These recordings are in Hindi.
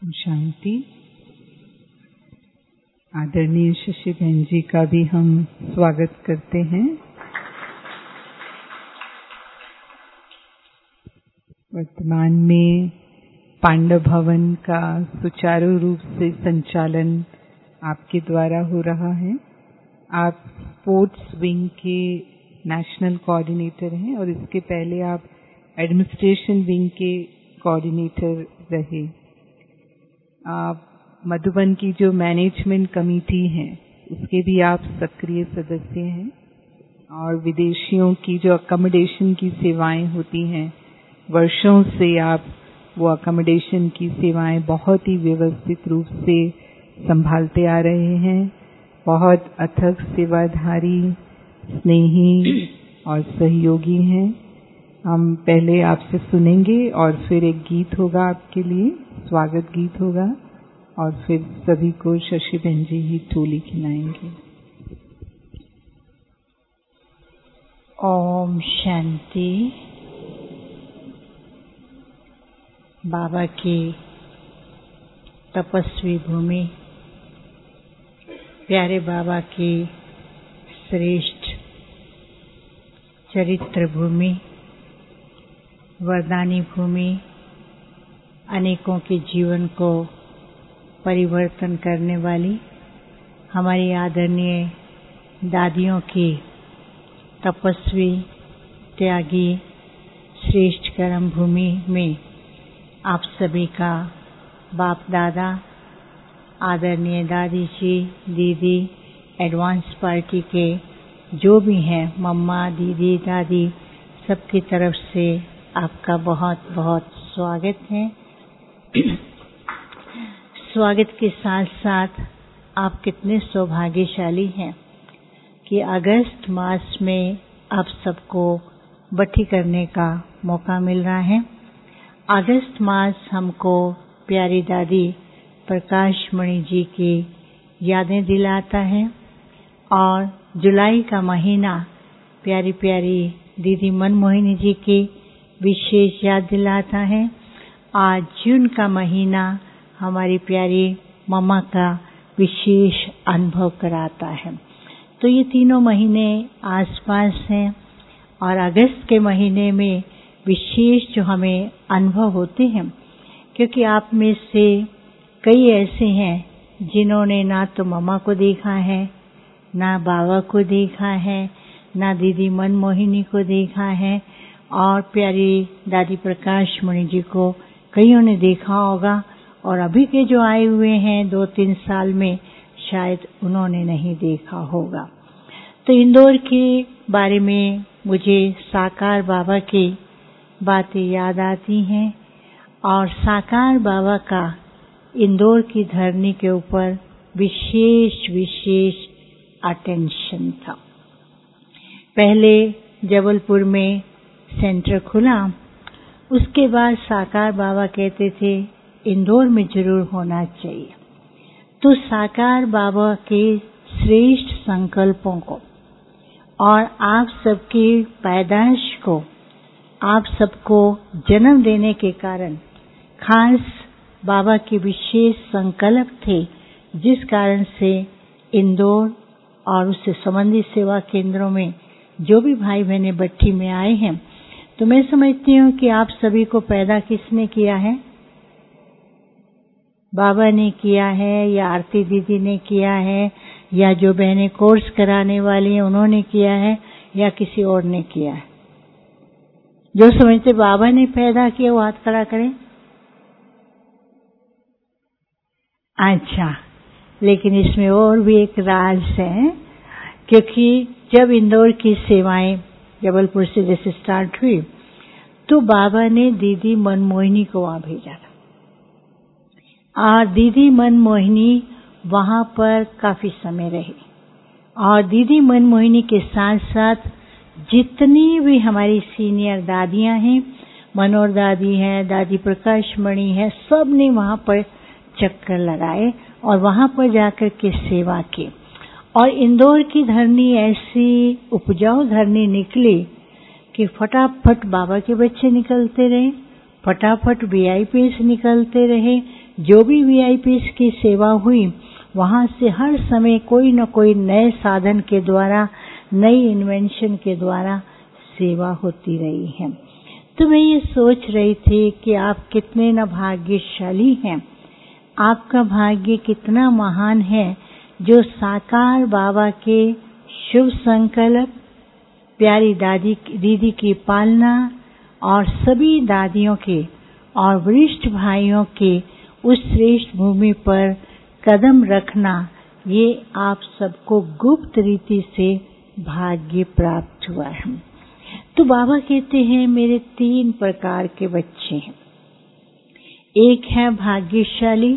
शांति। आदरणीय शशि बहन जी का भी हम स्वागत करते हैं। वर्तमान में पांडव भवन का सुचारू रूप से संचालन आपके द्वारा हो रहा है। आप स्पोर्ट्स विंग के नेशनल कोऑर्डिनेटर हैं और इसके पहले आप एडमिनिस्ट्रेशन विंग के कोऑर्डिनेटर रहे। आप मधुबन की जो मैनेजमेंट कमेटी है उसके भी आप सक्रिय सदस्य हैं और विदेशियों की जो अकोमोडेशन की सेवाएं होती हैं, वर्षों से आप वो अकोमोडेशन की सेवाएं बहुत ही व्यवस्थित रूप से संभालते आ रहे हैं। बहुत अथक सेवाधारी, स्नेही और सहयोगी हैं। हम पहले आपसे सुनेंगे और फिर एक गीत होगा आपके लिए, स्वागत गीत होगा, और फिर सभी को शशि बहन जी ही टोली खिलाएंगे। ओम शांति। बाबा की तपस्वी भूमि, प्यारे बाबा की श्रेष्ठ चरित्र भूमि, वरदानी भूमि, अनेकों के जीवन को परिवर्तन करने वाली हमारी आदरणीय दादियों की तपस्वी, त्यागी, श्रेष्ठ कर्म भूमि में आप सभी का बाप दादा, आदरणीय दादी जी, दीदी, एडवांस पार्टी के जो भी हैं, मम्मा, दीदी, दादी, सबकी तरफ से आपका बहुत बहुत स्वागत है। स्वागत के साथ साथ आप कितने सौभाग्यशाली हैं कि अगस्त मास में आप सबको बट्टी करने का मौका मिल रहा है। अगस्त मास हमको प्यारी दादी प्रकाश मणि जी की यादें दिलाता है और जुलाई का महीना प्यारी प्यारी दीदी मनमोहिनी जी की विशेष याद दिलाता है। आज जून का महीना हमारी प्यारी मम्मा का विशेष अनुभव कराता है। तो ये तीनों महीने आसपास हैं और अगस्त के महीने में विशेष जो हमें अनुभव होते हैं, क्योंकि आप में से कई ऐसे हैं जिन्होंने ना तो मम्मा को देखा है, ना बाबा को देखा है, ना दीदी मनमोहिनी को देखा है, और प्यारी दादी प्रकाश मणि जी को कईयों ने देखा होगा, और अभी के जो आए हुए हैं 2-3 साल में शायद उन्होंने नहीं देखा होगा। तो इंदौर के बारे में मुझे साकार बाबा की बातें याद आती हैं और साकार बाबा का इंदौर की धरनी के ऊपर विशेष अटेंशन था। पहले जबलपुर में सेंटर खुला, उसके बाद साकार बाबा कहते थे इंदौर में जरूर होना चाहिए। तो साकार बाबा के श्रेष्ठ संकल्पों को और आप सबकी पैदाइश को, आप सबको जन्म देने के कारण खास बाबा के विशेष संकल्प थे, जिस कारण से इंदौर और उससे संबंधित सेवा केंद्रों में जो भी भाई बहने बट्टी में आए हैं, तो मैं समझती हूँ कि आप सभी को पैदा किसने किया है? बाबा ने किया है, या आरती दीदी ने किया है, या जो बहनें कोर्स कराने वाली हैं उन्होंने किया है, या किसी और ने किया है? जो समझते बाबा ने पैदा किया वो हाथ खड़ा करें। अच्छा, लेकिन इसमें और भी एक राज है, क्योंकि जब इंदौर की सेवाएं जबलपुर से जैसे स्टार्ट हुई तो बाबा ने दीदी मनमोहिनी को वहां भेजा था और दीदी मनमोहिनी वहां पर काफी समय रही और दीदी मनमोहिनी के साथ साथ जितनी भी हमारी सीनियर दादियां हैं, मनोहर दादी हैं, दादी प्रकाश मणि है, सब ने वहां पर चक्कर लगाए और वहां पर जाकर के सेवा की। और इंदौर की धरनी ऐसी उपजाऊ धरनी निकली कि फटाफट बाबा के बच्चे निकलते रहे, फटाफट वीआईपीस निकलते रहे, जो भी वीआईपीस की सेवा हुई, वहां से हर समय कोई न कोई नए साधन के द्वारा, नई इन्वेंशन के द्वारा सेवा होती रही है। तो मैं ये सोच रही थी कि आप कितने न भाग्यशाली हैं, आपका भाग्य कितना महान है जो साकार बाबा के शुभ संकल्प, प्यारी दीदी की पालना और सभी दादियों के और वरिष्ठ भाइयों के उस श्रेष्ठ भूमि पर कदम रखना, ये आप सबको गुप्त रीति से भाग्य प्राप्त हुआ है। तो बाबा कहते हैं मेरे 3 प्रकार के बच्चे हैं। एक है भाग्यशाली,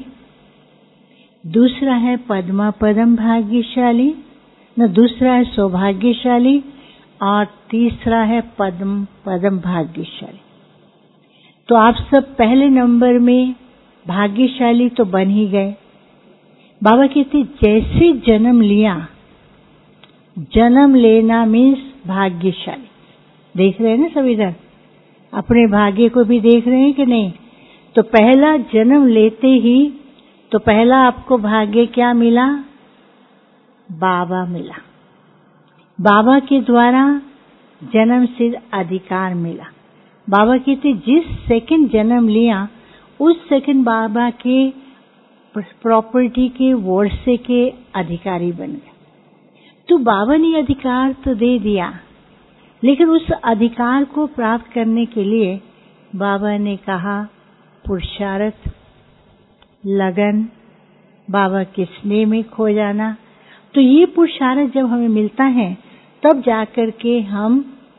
दूसरा है पद्मा पदम भाग्यशाली, दूसरा है सौभाग्यशाली और तीसरा है पद्म पदम भाग्यशाली। तो आप सब पहले नंबर में भाग्यशाली तो बन ही गए। बाबा कहते जैसे जन्म लिया, जन्म लेना मीन्स भाग्यशाली। देख रहे हैं ना सब इधर, अपने भाग्य को भी देख रहे हैं कि नहीं? तो पहला जन्म लेते ही तो पहला आपको भाग्य क्या मिला? बाबा मिला। बाबा के द्वारा जन्म सिद्ध अधिकार मिला। बाबा कहते जिस सेकंड जन्म लिया उस सेकंड बाबा के प्रॉपर्टी के वर्षे के अधिकारी बन गए। तो बाबा ने अधिकार तो दे दिया, लेकिन उस अधिकार को प्राप्त करने के लिए बाबा ने कहा पुरुषार्थ, लगन, बाबा के स्नेह में खो जाना। तो ये पुरुषार्थ जब हमें मिलता है तब जाकर के हम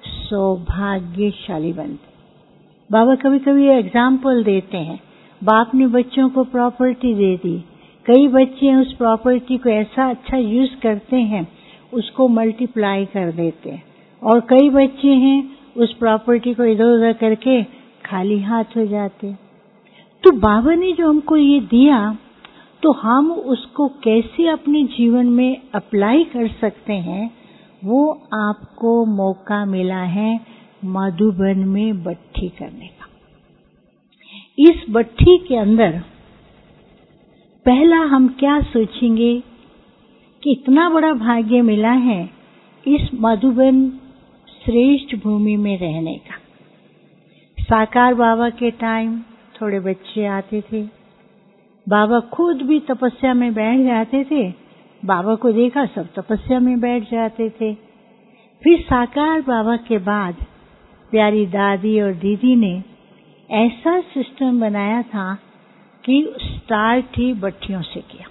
सौभाग्यशाली बनते। बाबा कभी कभी एग्जाम्पल देते हैं, बाप ने बच्चों को प्रॉपर्टी दे दी, कई बच्चे उस प्रॉपर्टी को ऐसा अच्छा यूज करते हैं, उसको मल्टीप्लाई कर देते हैं, और कई बच्चे हैं उस प्रॉपर्टी को इधर उधर करके खाली हाथ हो जाते। तो बाबा ने जो हमको ये दिया, तो हम उसको कैसे अपने जीवन में अप्लाई कर सकते हैं, वो आपको मौका मिला है मधुबन में बट्ठी करने का। इस बट्ठी के अंदर पहला हम क्या सोचेंगे कि इतना बड़ा भाग्य मिला है इस मधुबन श्रेष्ठ भूमि में रहने का। साकार बाबा के टाइम थोड़े बच्चे आते थे, बाबा खुद भी तपस्या में बैठ जाते थे, बाबा को देखा सब तपस्या में बैठ जाते थे। फिर साकार बाबा के बाद प्यारी दादी और दीदी ने ऐसा सिस्टम बनाया था कि स्टार्ट ही बट्टियों से किया,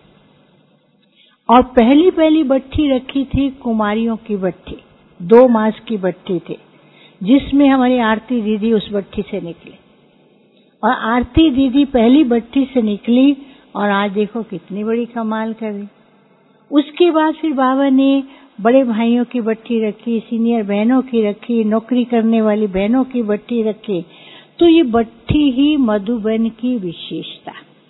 और पहली बट्टी रखी थी कुमारियों की बट्टी, 2 मास की बट्टी थी, जिसमें हमारी आरती दीदी उस बट्टी से निकली, और आरती दीदी पहली बट्टी से निकली और आज देखो कितनी बड़ी कमाल कर रही। उसके बाद फिर बाबा ने बड़े भाइयों की बट्टी रखी, सीनियर बहनों की रखी, नौकरी करने वाली बहनों की बट्टी रखी। तो ये बट्टी ही मधुबन की विशेषता।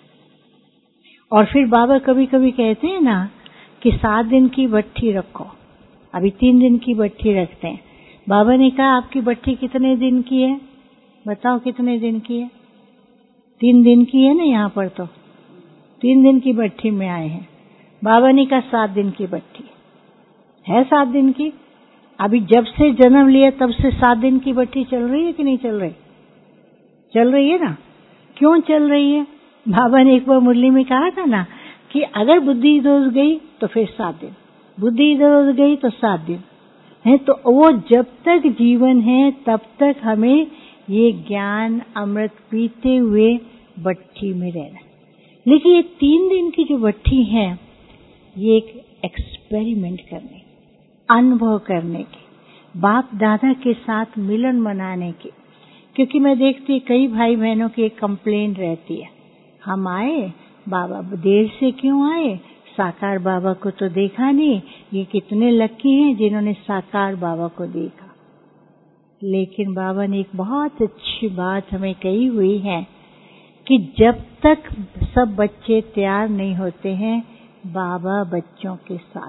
और फिर बाबा कभी कभी कहते हैं ना कि 7 दिन की बट्टी रखो, अभी 3 दिन की बट्टी रखते हैं। बाबा ने कहा आपकी बट्टी कितने दिन की है, बताओ कितने दिन की है? 3 दिन की है ना, यहाँ पर तो 3 दिन की बट्टी में आए हैं। बाबा ने कहा 7 दिन की बट्टी है। 7 दिन की? अभी जब से जन्म लिया तब से 7 दिन की बट्टी चल रही है कि नहीं चल रही? चल रही है ना। क्यों चल रही है? बाबा ने एक बार मुरली में कहा था ना कि अगर बुद्धि इधर गई तो फिर 7 दिन, बुद्धि इधर गई तो 7 दिन है। तो वो जब तक जीवन है तब तक हमें ये ज्ञान अमृत पीते हुए बट्टी में रहना। लेकिन ये 3 दिन की जो बट्टी है, ये एक एक्सपेरिमेंट करने, अनुभव करने की, बाप दादा के साथ मिलन मनाने की। क्योंकि मैं देखती कई भाई बहनों की एक कंप्लेन रहती है, हम आए बाबा देर से क्यों आए, साकार बाबा को तो देखा नहीं, ये कितने लकी हैं जिन्होंने साकार बाबा को देखा। लेकिन बाबा ने एक बहुत अच्छी बात हमें कही हुई है कि जब तक सब बच्चे तैयार नहीं होते हैं, बाबा बच्चों के साथ।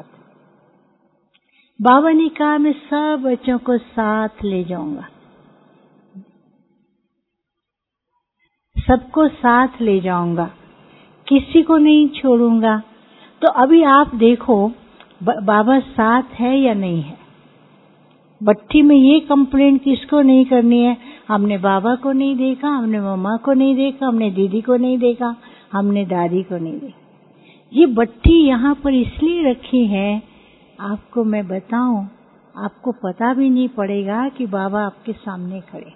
बाबा ने कहा मैं सब बच्चों को साथ ले जाऊंगा, सबको साथ ले जाऊंगा। किसी को नहीं छोड़ूंगा। तो अभी आप देखो बाबा साथ है या नहीं है। भट्ठी में ये कंप्लेंट किसको नहीं करनी है, हमने बाबा को नहीं देखा, हमने मम्मा को नहीं देखा, हमने दीदी को नहीं देखा, हमने दादी को नहीं देखा। ये भट्ठी यहाँ पर इसलिए रखी है, आपको मैं बताऊं, आपको पता भी नहीं पड़ेगा कि बाबा आपके सामने खड़े।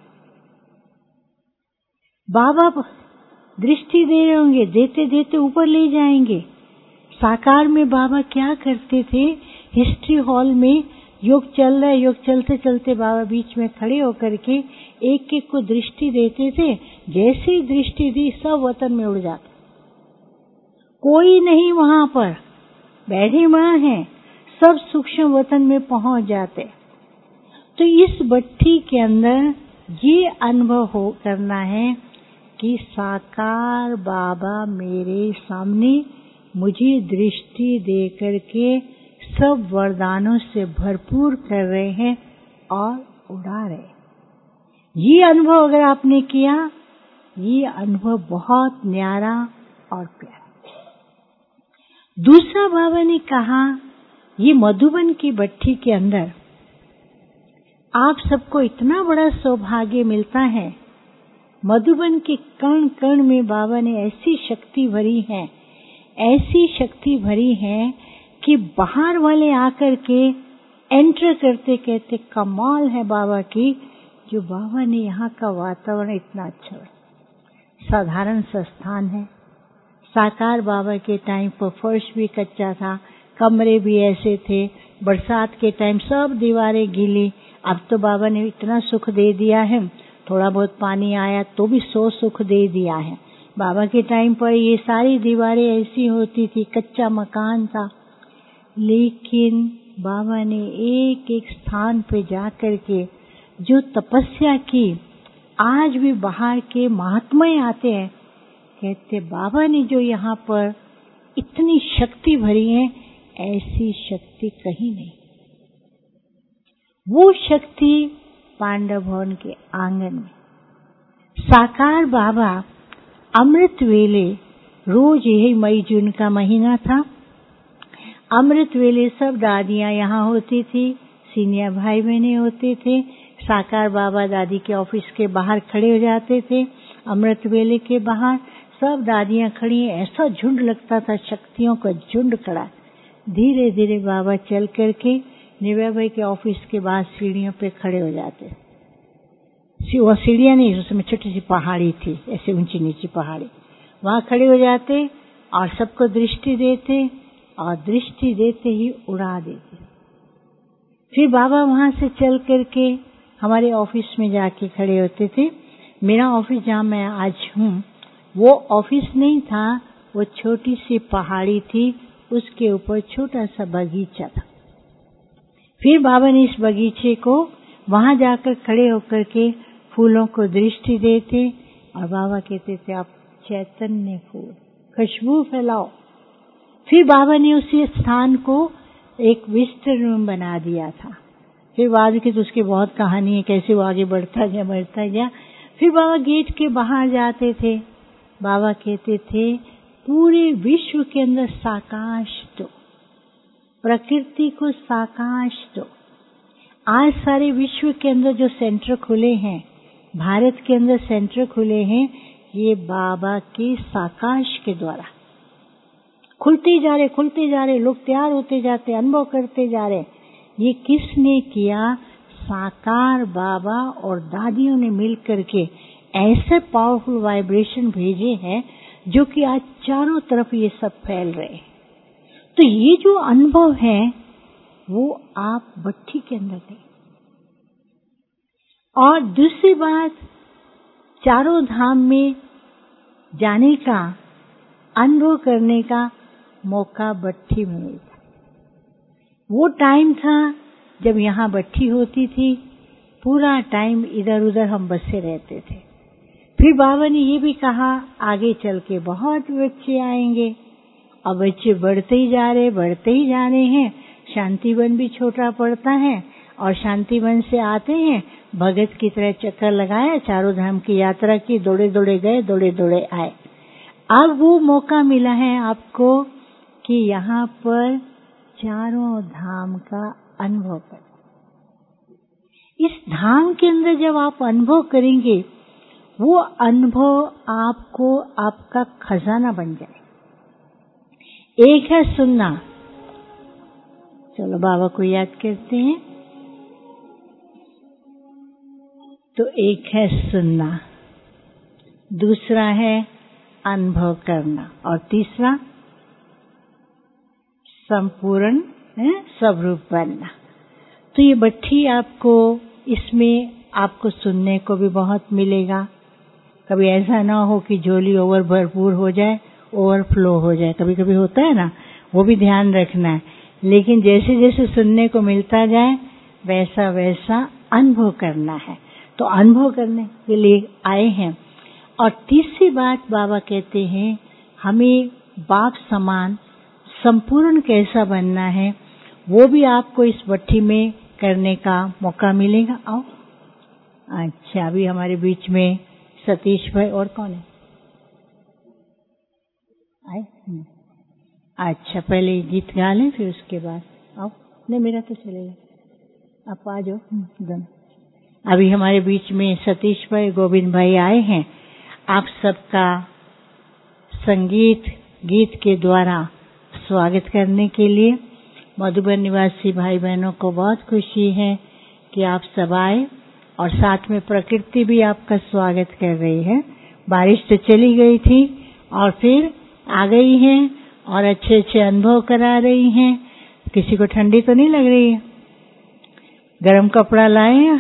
बाबा दृष्टि दे रहे होंगे, देते देते ऊपर ले जाएंगे। साकार में बाबा क्या करते थे, हिस्ट्री हॉल में योग चल रहा है, योग चलते चलते बाबा बीच में खड़े होकर के एक एक को दृष्टि देते थे। जैसे ही दृष्टि दी सब वतन में उड़ जाते, कोई नहीं वहां पर, बैठे वहां हैं, सब सूक्ष्म वतन में पहुंच जाते। तो इस भट्ठी के अंदर ये अनुभव हो करना है कि साकार बाबा मेरे सामने मुझे दृष्टि दे करके सब वरदानों से भरपूर कर रहे हैं और उड़ा रहे। ये अनुभव अगर आपने किया, ये अनुभव बहुत न्यारा और प्यारा। दूसरा बाबा ने कहा, ये मधुबन की भट्ठी के अंदर आप सबको इतना बड़ा सौभाग्य मिलता है। मधुबन के कण कण में बाबा ने ऐसी शक्ति भरी है, ऐसी शक्ति भरी है कि बाहर वाले आकर के एंटर करते कहते कमाल है बाबा की, जो बाबा ने यहाँ का वातावरण इतना अच्छा है। साधारण स्थान है। साकार बाबा के टाइम पर फर्श भी कच्चा था, कमरे भी ऐसे थे, बरसात के टाइम सब दीवारें गीली। अब तो बाबा ने इतना सुख दे दिया है, थोड़ा बहुत पानी आया तो भी सौ सुख दे दिया है। बाबा के टाइम पर ये सारी दीवारें ऐसी होती थी, कच्चा मकान था। लेकिन बाबा ने एक एक स्थान पे जाकर के जो तपस्या की, आज भी बाहर के महात्मा आते हैं, कहते बाबा ने जो यहाँ पर इतनी शक्ति भरी है, ऐसी शक्ति कहीं नहीं। वो शक्ति पांडव भवन के आंगन में। साकार बाबा अमृत वेले, रोज यही मई जून का महीना था, अमृत वेले सब दादियां यहाँ होती थी, सीनियर भाई बहने होते थे। साकार बाबा दादी के ऑफिस के बाहर खड़े हो जाते थे। अमृत वेले के बाहर सब दादियां खड़ी, ऐसा झुंड लगता था, शक्तियों का झुंड खड़ा। धीरे धीरे बाबा चल करके निव्या भाई के ऑफिस के बाद सीढ़ियों पे खड़े हो जाते। वो सीढ़ियां नहीं, उसमें छोटी सी पहाड़ी थी, ऐसे ऊंची नीची पहाड़ी, वहां खड़े हो जाते और सबको दृष्टि देते और दृष्टि देते ही उड़ा देते। फिर बाबा वहां से चल करके हमारे ऑफिस में जाके खड़े होते थे। मेरा ऑफिस जहाँ मैं आज हूँ वो ऑफिस नहीं था, वो छोटी सी पहाड़ी थी, उसके ऊपर छोटा सा बगीचा था। फिर बाबा ने इस बगीचे को वहां जाकर खड़े होकर के फूलों को दृष्टि देते और बाबा कहते थे आप चैतन्य फूल, खुशबू फैलाओ। फिर बाबा ने उसी स्थान को एक विजिटर रूम बना दिया था। फिर बाद की तो उसकी बहुत कहानी है, कैसे वो आगे बढ़ता गया। फिर बाबा गेट के बाहर जाते थे। बाबा कहते थे पूरे विश्व के अंदर साकाश दो, प्रकृति को साकाश दो। आज सारे विश्व के अंदर जो सेंटर खुले हैं, भारत के अंदर सेंटर खुले हैं, ये बाबा के साकाश के द्वारा खुलते जा रहे, लोग तैयार होते जाते, अनुभव करते जा रहे। ये किसने किया? साकार बाबा और दादियों ने मिल करके ऐसे पावरफुल वाइब्रेशन भेजे हैं जो कि आज चारों तरफ ये सब फैल रहे हैं। तो ये जो अनुभव है वो आप भट्ठी के अंदर दें। और दूसरी बात, चारों धाम में जाने का, अनुभव करने का मौका भट्ठी में मिलता। वो टाइम था जब यहाँ भट्ठी होती थी, पूरा टाइम इधर उधर हम बसे रहते थे। फिर बाबा ने ये भी कहा आगे चल के बहुत बच्चे आएंगे, और बच्चे बढ़ते ही जा रहे हैं। शांतिवन भी छोटा पड़ता है और शांतिवन से आते हैं, भगत की तरह चक्कर लगाया, चारों धाम की यात्रा की, दौड़े दौड़े गए, दौड़े दौड़े आए। अब वो मौका मिला है आपको कि यहाँ पर चारों धाम का अनुभव करें। इस धाम के अंदर जब आप अनुभव करेंगे, वो अनुभव आपको आपका खजाना बन जाए। एक है सुनना, चलो बाबा को याद करते हैं। तो एक है सुनना, दूसरा है अनुभव करना, और तीसरा संपूर्ण स्वरूप बनना। तो ये भट्ठी आपको, इसमें आपको सुनने को भी बहुत मिलेगा। कभी ऐसा ना हो कि झोली ओवर भरपूर हो जाए, ओवरफ्लो हो जाए, कभी कभी होता है ना, वो भी ध्यान रखना है। लेकिन जैसे जैसे सुनने को मिलता जाए वैसा वैसा अनुभव करना है। तो अनुभव करने के लिए आए हैं। और तीसरी बात बाबा कहते हैं, हमें बाप समान संपूर्ण कैसा बनना है, वो भी आपको इस भट्ठी में करने का मौका मिलेगा। आओ। अच्छा, अभी हमारे बीच में सतीश भाई, और कौन है आए? अच्छा, पहले गीत गा लें फिर उसके बाद आओ। नहीं, मेरा तो चलेगा, आप आ जाओ। अभी हमारे बीच में सतीश भाई, गोविंद भाई आए हैं। आप सबका संगीत गीत के द्वारा स्वागत करने के लिए। मधुबन निवासी भाई बहनों को बहुत खुशी है कि आप सब आए, और साथ में प्रकृति भी आपका स्वागत कर रही है। बारिश तो चली गई थी और फिर आ गई है और अच्छे अच्छे अनुभव करा रही हैं। किसी को ठंडी तो नहीं लग रही है? गरम कपड़ा लाए हैं,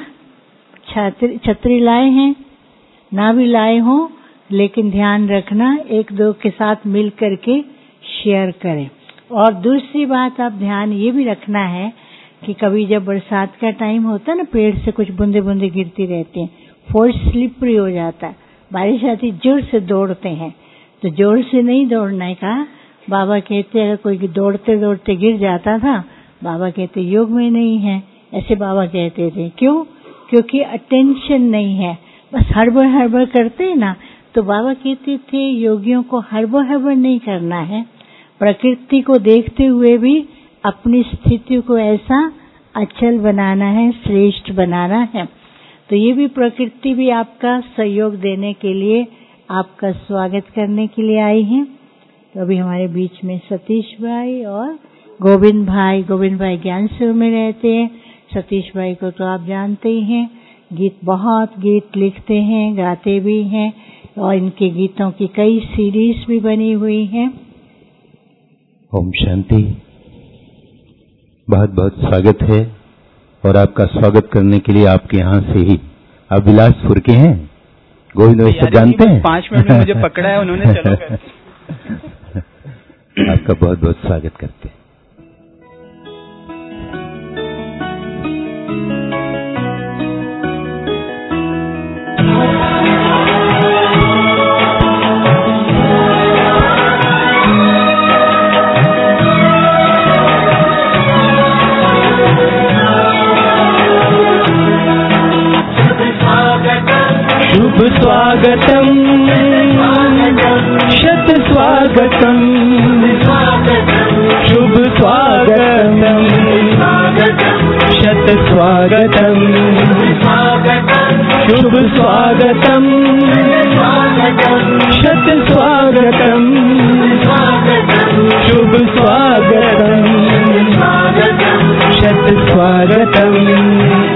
छतरी लाए हैं, ना भी लाए हो, लेकिन ध्यान रखना एक दो के साथ मिल करके शेयर करें। और दूसरी बात आप ध्यान ये भी रखना है कि कभी जब बरसात का टाइम होता है ना, पेड़ से कुछ बूंदे बूंदे गिरती रहती हैं, फोर्स स्लिपरी हो जाता है, बारिश आती जोर से दौड़ते हैं। तो जोर से नहीं दौड़ने का बाबा कहते, अगर कोई दौड़ते दौड़ते गिर जाता था, बाबा कहते योग में नहीं है, ऐसे बाबा कहते थे। क्यों? क्योंकि अटेंशन नहीं है, बस हड़बड़ हड़बड़ करते हैं ना। तो बाबा कहते थे योगियों को हड़बड़ हड़बड़ नहीं करना है, प्रकृति को देखते हुए भी अपनी स्थिति को ऐसा अचल बनाना है, श्रेष्ठ बनाना है। तो ये भी प्रकृति भी आपका सहयोग देने के लिए, आपका स्वागत करने के लिए आई है। तो अभी हमारे बीच में सतीश भाई और गोविंद भाई ज्ञान सेवा में रहते हैं। सतीश भाई को तो आप जानते ही हैं, बहुत गीत लिखते हैं, गाते भी हैं, और इनके गीतों की कई सीरीज भी बनी हुई हैं। ओम शांति। बहुत बहुत स्वागत है, और आपका स्वागत करने के लिए आपके यहाँ से ही, आप बिलासपुर के हैं, गोविंद भाई से जानते हैं। 5 मिनट में मुझे पकड़ा है उन्होंने, चलो आपका बहुत बहुत स्वागत करते हैं। शुभ स्वागतम, शत स्वागतम, शुभ स्वागतम, शत स्वागतम, शुभ स्वागतम, शत स्वागतम, शुभ स्वागतम, शत स्वागतम।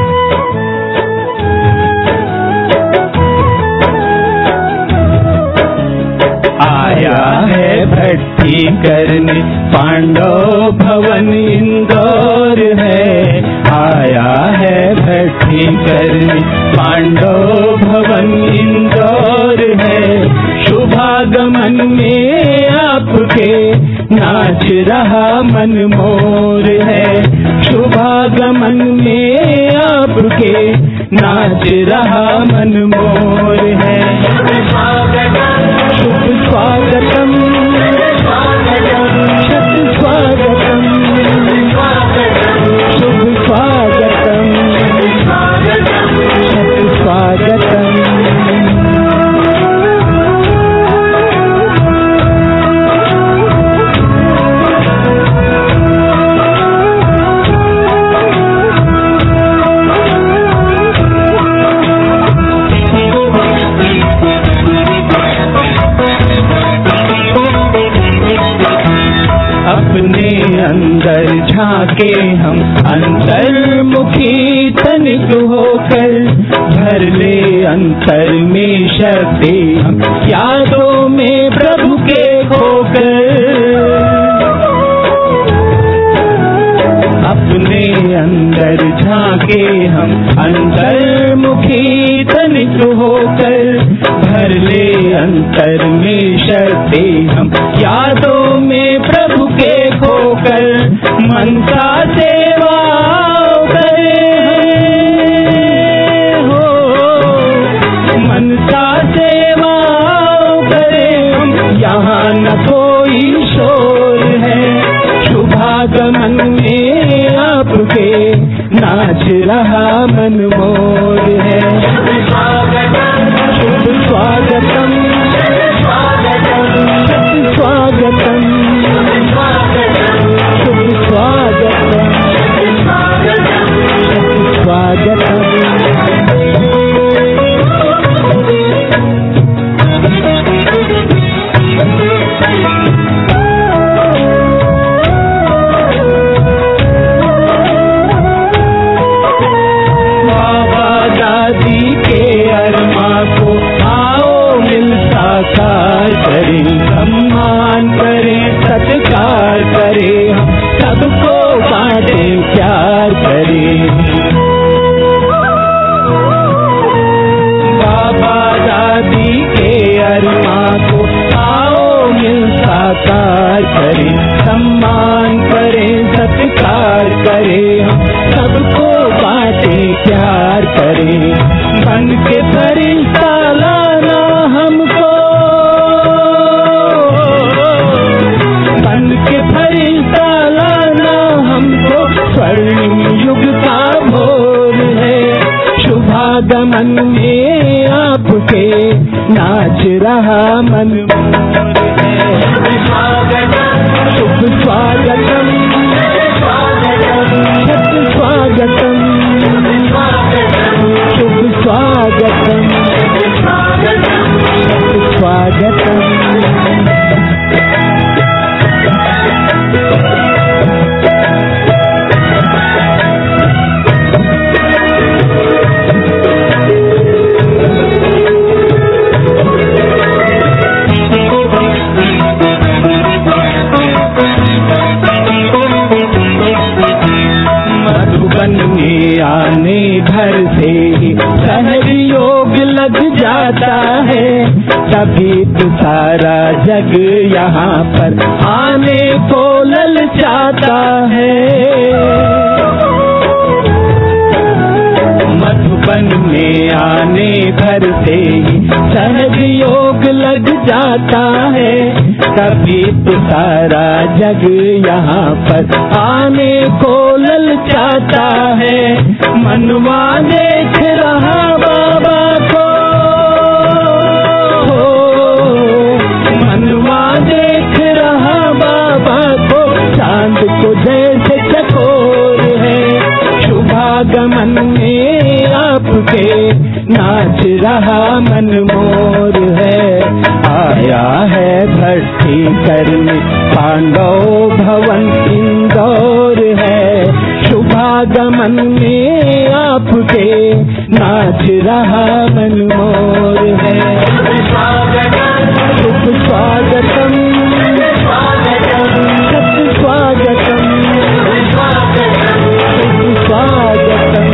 आया है भट्टी करने पांडव भवन इंदौर है, आया है भट्टी करने पांडव भवन इंदौर है। शुभागमन में आपके नाच रहा मन मोर है, शुभागमन में आपके नाच रहा मन मोर है। शुभ स्वागतम, शत स्वागतम, शुभ स्वागतम, शत स्वागतम। अंदर झांके हम अंतर्मुखी तनिक होकर, भर ले अंतर में शक्ति हम यादों में प्रभु के खोकर। अपने अंदर झांके हम अंतर्मुखी तनिक होकर, भर ले अंतर में शक्ति हम यादों में प्रभु के खोकर। मन का सेवा करे हो, मन का सेवा करे हम, यहाँ न कोई शोर है। शुभागमन में आपके नाच रहा मन मोर है। शुभ स्वागतम, शुभ स्वागतम, शुभ स्वागतम, शुभ स्वागतम। सम्मान करें, सत्कार करें, सबको बांटें, प्यार करें। बाबा दादी के अरमा को आओ मिल साकार करें, सम्मान करें, सत्कार करें, सबको बांटें, प्यार करें। बन के फरिश्ता लाना हमको, फरिश्ता लाना हमको, स्वर्णिम युग का भोर है। शुभागमन में आपके नाच रहा मन मोर है। शुभ स्वागतम, सत स्वागतम, शुभ स्वागतम, सत स्वागतम। आने भर से ही सहयोग लग जाता है, तभी तो सारा जग यहाँ पर आने को ललचाता है। मधुबन में आने भर से ही सहयोग लग जाता है, तभी तो सारा जग यहाँ पर आने को ललचाता है। मनवा देख रहा बाबा को, मनवा देख रहा बाबा को, चांद को जैसे चकोर है। शुभागमन में आपके नाच रहा मन मोर है। आया है भक्ति करने पांडव भवन इंदौर है। शुभागमन में आपके नाच रहा मन मोर है। शुभ स्वागतम, सत स्वागतम, शुभ स्वागतम,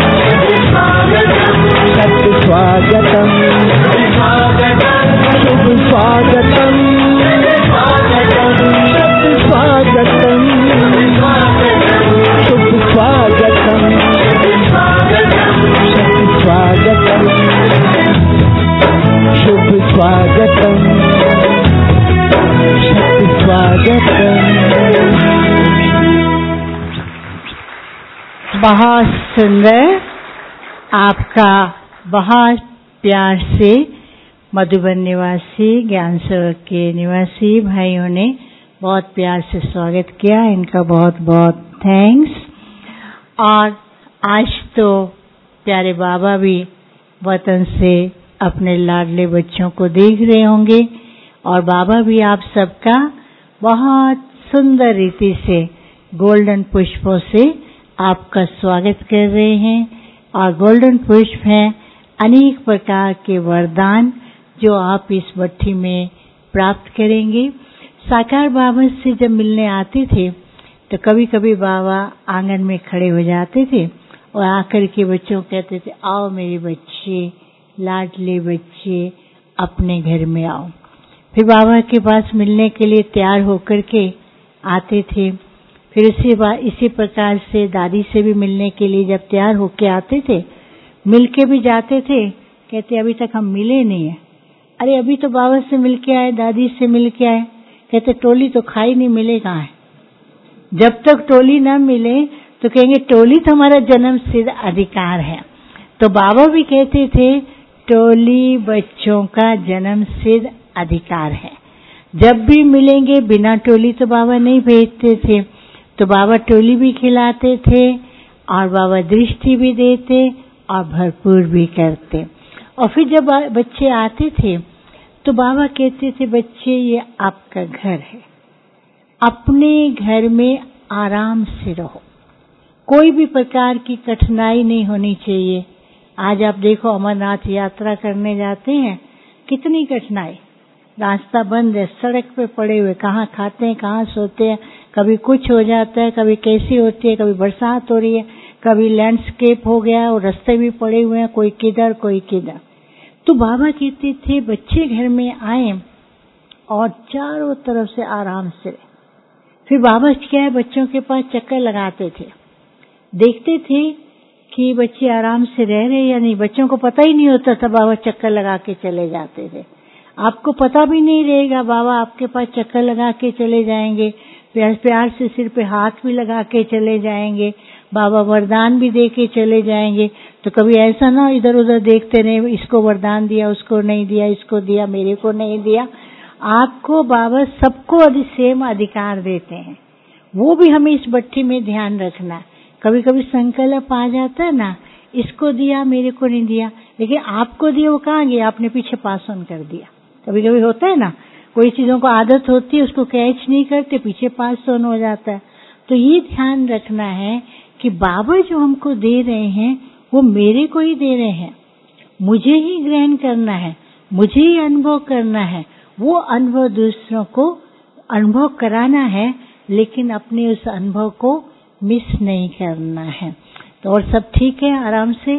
सत स्वागतम, शुभ स्वागतम, सत स्वागतम, शुभ स्वागतम, सत स्वागतम, शुभ स्वागतम, सत स्वागतम। बहुत सुंदर, आपका बहुत प्यार से मधुबन निवासी ज्ञान सरोवर के निवासी भाइयों ने बहुत प्यार से स्वागत किया। इनका बहुत बहुत थैंक्स। और आज तो प्यारे बाबा भी वतन से अपने लाडले बच्चों को देख रहे होंगे और बाबा भी आप सबका बहुत सुंदर रीति से गोल्डन पुष्पों से आपका स्वागत कर रहे हैं। और गोल्डन पुष्प हैं अनेक प्रकार के वरदान जो आप इस भट्ठी में प्राप्त करेंगे। साकार बाबा से जब मिलने आते थे तो कभी कभी बाबा आंगन में खड़े हो जाते थे और आकर के बच्चों को कहते थे, आओ मेरे बच्चे, लाडले बच्चे, अपने घर में आओ। फिर बाबा के पास मिलने के लिए तैयार होकर के आते थे। फिर इसी प्रकार से दादी से भी मिलने के लिए जब तैयार होके आते थे, मिलके भी जाते थे, कहते अभी तक हम मिले नहीं है। अरे अभी तो बाबा से मिलके आए, दादी से मिलके आए। कहते टोली तो खाई नहीं, मिले कहाँ है। जब तक टोली न मिले तो कहेंगे टोली तो हमारा जन्म सिद्ध अधिकार है। तो बाबा भी कहते थे टोली बच्चों का जन्म सिद्ध अधिकार है। जब भी मिलेंगे बिना टोली तो बाबा नहीं भेजते थे। तो बाबा टोली भी खिलाते थे और बाबा दृष्टि भी देते और भरपूर भी करते। और फिर जब बच्चे आते थे तो बाबा कहते थे बच्चे ये आपका घर है, अपने घर में आराम से रहो, कोई भी प्रकार की कठिनाई नहीं होनी चाहिए। आज आप देखो अमरनाथ यात्रा करने जाते हैं, कितनी कठिनाई, रास्ता बंद है, सड़क पे पड़े हुए, कहाँ खाते हैं कहाँ सोते हैं, कभी कुछ हो जाता है, कभी कैसी होती है, कभी बरसात हो रही है, कभी लैंडस्केप हो गया और रास्ते भी पड़े हुए हैं, कोई किधर कोई किधर। तो बाबा कहते थे बच्चे घर में आए और चारों तरफ से आराम से। फिर बाबा क्या है, बच्चों के पास चक्कर लगाते थे, देखते थे कि बच्चे आराम से रह रहे या नहीं। बच्चों को पता ही नहीं होता था, बाबा चक्कर लगा के चले जाते थे। आपको पता भी नहीं रहेगा, बाबा आपके पास चक्कर लगा के चले जाएंगे, प्यार से सिर पे हाथ भी लगा के चले जाएंगे, बाबा वरदान भी दे के चले जाएंगे। तो कभी ऐसा ना इधर उधर देखते रहे, इसको वरदान दिया, उसको नहीं दिया, इसको दिया, मेरे को नहीं दिया। आपको बाबा सबको सेम अधिकार देते हैं, वो भी हमें इस भट्ठी में ध्यान रखना है। कभी कभी संकल्प आ जाता है ना, इसको दिया मेरे को नहीं दिया, लेकिन आपको दिया वो कहाँ गया, आपने पीछे पास ऑन कर दिया। कभी कभी होता है ना, कोई चीजों को आदत होती है, उसको कैच नहीं करते, पीछे पास ऑन हो जाता है। तो ये ध्यान रखना है कि बाबा जो हमको दे रहे हैं वो मेरे को ही दे रहे हैं, मुझे ही ग्रहण करना है, मुझे ही अनुभव करना है। वो अनुभव दूसरों को अनुभव कराना है, लेकिन अपने उस अनुभव को मिस नहीं करना है। तो और सब ठीक है, आराम से,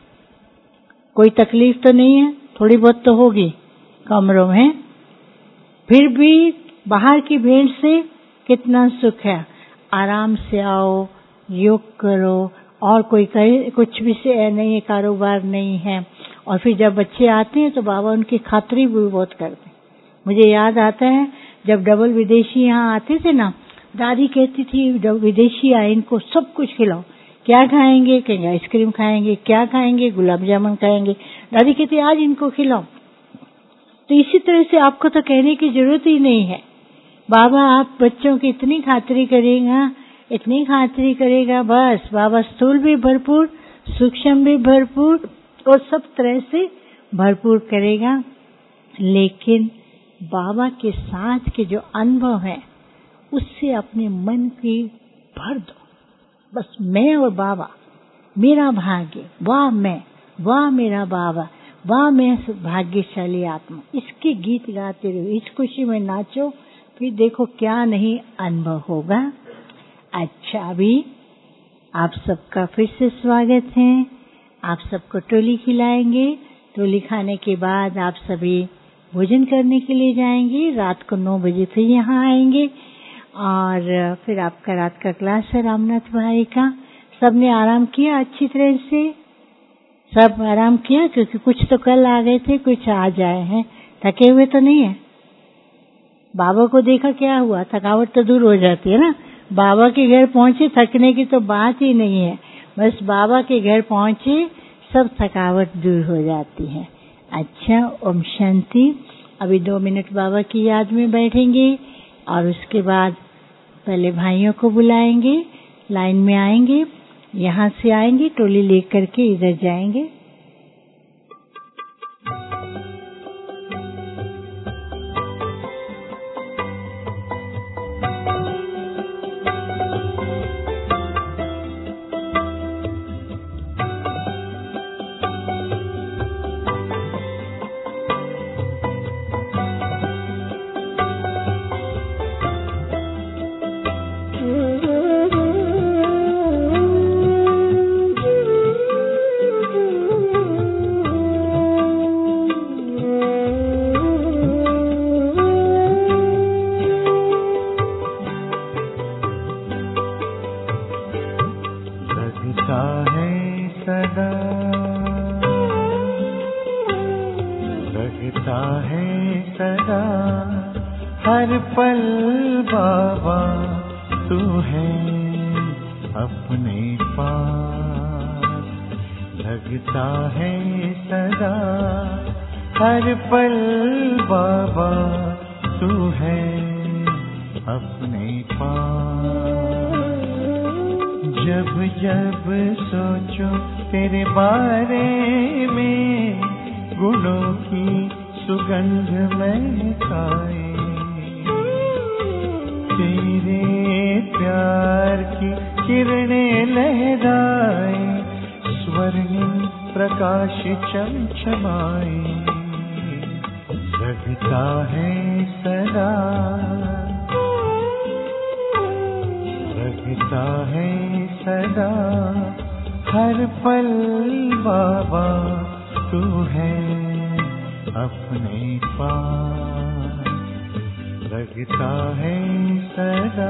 कोई तकलीफ तो नहीं है, थोड़ी बहुत तो होगी कमरों में, फिर भी बाहर की भीड़ से कितना सुख है। आराम से आओ, योग करो, और कोई कहे कुछ भी से नहीं है, कारोबार नहीं है। और फिर जब बच्चे आते हैं तो बाबा उनकी खातिरी भी बहुत करते हैं। मुझे याद आता है जब डबल विदेशी यहाँ आते थे ना, दादी कहती थी विदेशी आए इनको सब कुछ खिलाओ। क्या खाएंगे, कहेंगे आइसक्रीम खाएंगे, क्या खाएंगे, गुलाब जामुन खाएंगे। दादी कहती आज इनको खिलाओ। तो इसी तरह से आपको तो कहने की जरूरत ही नहीं है, बाबा आप बच्चों की इतनी खातिरी करेगा, इतनी खातिरी करेगा, बस बाबा स्थूल भी भरपूर, सूक्ष्म भी भरपूर और सब तरह से भरपूर करेगा। लेकिन बाबा के साथ के जो अनुभव है उससे अपने मन की भर दो, बस मैं और बाबा, मेरा भाग्य, वाह मैं, वाह मेरा बाबा, वाह मैं भाग्यशाली आत्मा। इसके गीत गाते रहो, इस खुशी में नाचो, फिर देखो क्या नहीं अनुभव होगा। अच्छा, अभी आप सबका फिर से स्वागत है। आप सबको टोली खिलाएंगे। टोली खाने के बाद आप सभी भोजन करने के लिए जाएंगे। रात को 9 बजे फिर यहाँ आएंगे और फिर आपका रात का क्लास है रामनाथ भाई का। सबने आराम किया अच्छी तरह से, सब आराम किया, क्योंकि कुछ तो कल आ गए थे, कुछ आज आए हैं। थके हुए तो नहीं है? बाबा को देखा क्या हुआ, थकावट तो दूर हो जाती है ना। बाबा के घर पहुंचे, थकने की तो बात ही नहीं है, बस बाबा के घर पहुंचे सब थकावट दूर हो जाती है। अच्छा, ओम शांति। अभी 2 मिनट बाबा की याद में बैठेंगे और उसके बाद पहले भाइयों को बुलाएंगे, लाइन में आएंगे, यहाँ से आएंगे, टोली लेकर के इधर जाएंगे। बाबा तू है अपने पास, लगता है सदा हर पल बाबा तू है अपने पास। जब जब सोचो तेरे बारे में, गुणों की सुगंध महकाए, तेरे प्यार की किरणें लहराए, स्वर्णिम प्रकाश चमचमाए, जगता है सदा, जगता है सदा हर पल बाबा तू है अपने पास, लगता है सदा।